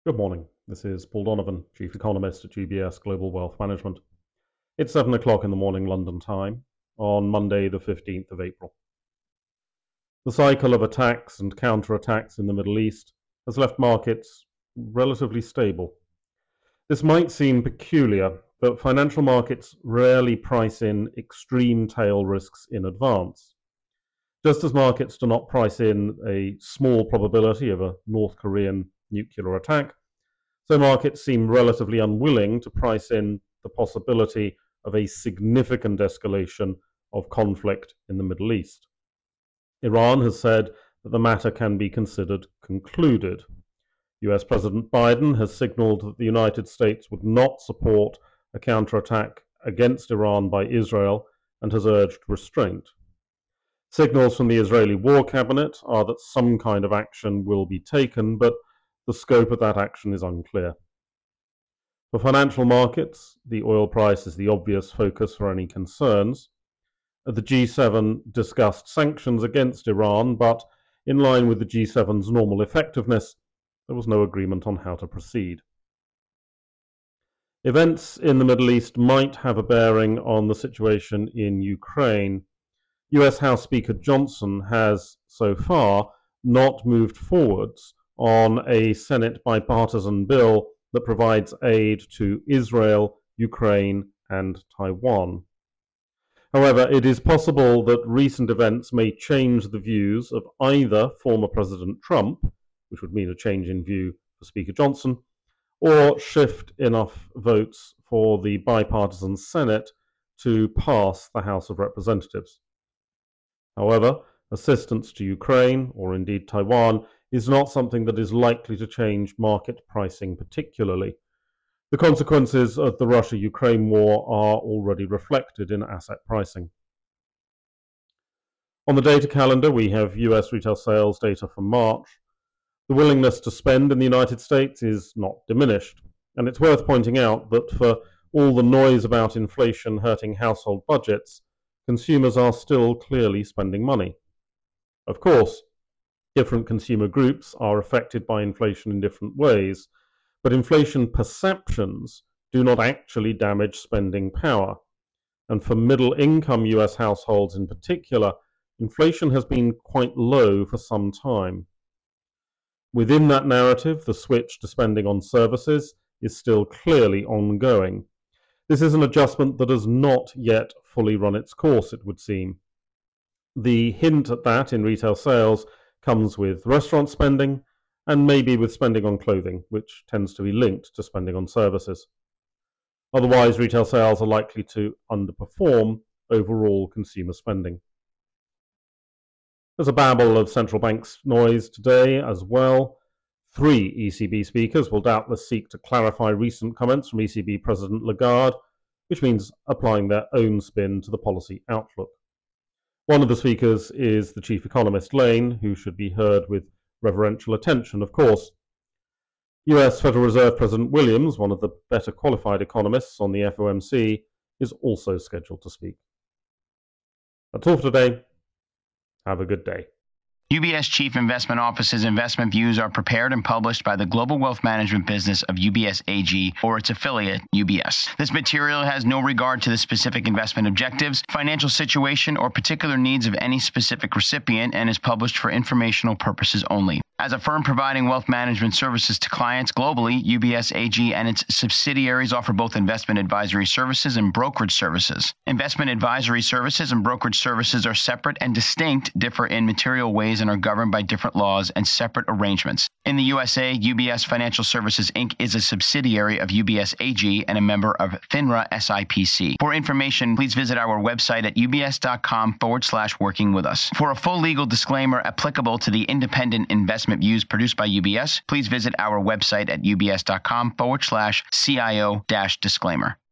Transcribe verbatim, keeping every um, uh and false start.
Good morning. This is Paul Donovan, Chief Economist at U B S Global Wealth Management. It's seven o'clock in the morning London time on Monday, the fifteenth of April. The cycle of attacks and counterattacks in the Middle East has left markets relatively stable. This might seem peculiar, but financial markets rarely price in extreme tail risks in advance. Just as markets do not price in a small probability of a North Korean nuclear attack, so markets seem relatively unwilling to price in the possibility of a significant escalation of conflict in the Middle East. Iran has said that the matter can be considered concluded. U S President Biden has signaled that the United States would not support a counterattack against Iran by Israel and has urged restraint. Signals from the Israeli War Cabinet are that some kind of action will be taken, but the scope of that action is unclear. For financial markets, the oil price is the obvious focus for any concerns. The G seven discussed sanctions against Iran, but in line with the G seven's normal effectiveness, there was no agreement on how to proceed. Events in the Middle East might have a bearing on the situation in Ukraine. U S House Speaker Johnson has, so far, not moved forwards on a Senate bipartisan bill that provides aid to Israel, Ukraine, and Taiwan. However, it is possible that recent events may change the views of either former President Trump, which would mean a change in view for Speaker Johnson, or shift enough votes for the bipartisan Senate to pass the House of Representatives. However, assistance to Ukraine, or indeed Taiwan, is not something that is likely to change market pricing particularly. The consequences of the Russia-Ukraine war are already reflected in asset pricing. On the data calendar, we have U S retail sales data for March. The willingness to spend in the United States is not diminished, and it's worth pointing out that for all the noise about inflation hurting household budgets, consumers are still clearly spending money. Of course, different consumer groups are affected by inflation in different ways, but inflation perceptions do not actually damage spending power. And for middle-income U S households in particular, inflation has been quite low for some time. Within that narrative, the switch to spending on services is still clearly ongoing. This is an adjustment that has not yet fully run its course, it would seem. The hint at that in retail sales comes with restaurant spending and maybe with spending on clothing, which tends to be linked to spending on services. Otherwise, retail sales are likely to underperform overall consumer spending. There's a babble of central banks noise today as well. Three E C B speakers will doubtless seek to clarify recent comments from E C B President Lagarde, which means applying their own spin to the policy outlook. One of the speakers is the chief economist, Lane, who should be heard with reverential attention, of course. U S Federal Reserve President Williams, one of the better qualified economists on the F O M C, is also scheduled to speak. That's all for today. Have a good day. U B S Chief Investment Office's investment views are prepared and published by the global wealth management business of U B S A G or its affiliate, U B S. This material has no regard to the specific investment objectives, financial situation, or particular needs of any specific recipient and is published for informational purposes only. As a firm providing wealth management services to clients globally, U B S A G and its subsidiaries offer both investment advisory services and brokerage services. Investment advisory services and brokerage services are separate and distinct, differ in material ways, and are governed by different laws and separate arrangements. In the U S A, U B S Financial Services, Incorporated is a subsidiary of U B S A G and a member of FINRA S I P C. For information, please visit our website at ubs.com forward slash working with us. For a full legal disclaimer applicable to the independent investment views produced by U B S, please visit our website at ubs.com forward slash CIO dash disclaimer.